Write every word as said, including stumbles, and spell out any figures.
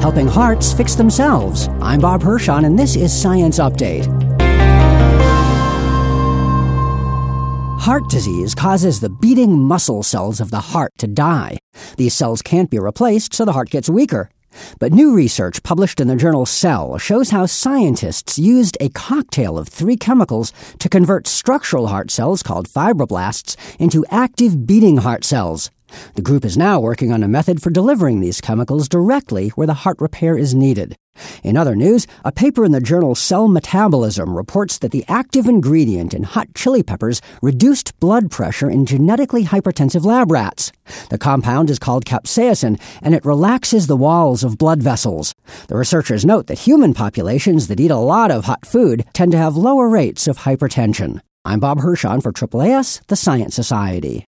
helping hearts fix themselves. I'm Bob Hirschon, and this is Science Update. Heart disease causes the beating muscle cells of the heart to die. These cells can't be replaced, so the heart gets weaker. But new research published in the journal Cell shows how scientists used a cocktail of three chemicals to convert structural heart cells called fibroblasts into active beating heart cells. The group is now working on a method for delivering these chemicals directly where the heart repair is needed. In other news, a paper in the journal Cell Metabolism reports that the active ingredient in hot chili peppers reduced blood pressure in genetically hypertensive lab rats. The compound is called capsaicin, and it relaxes the walls of blood vessels. The researchers note that human populations that eat a lot of hot food tend to have lower rates of hypertension. I'm Bob Hirschon for A A A S, the Science Society.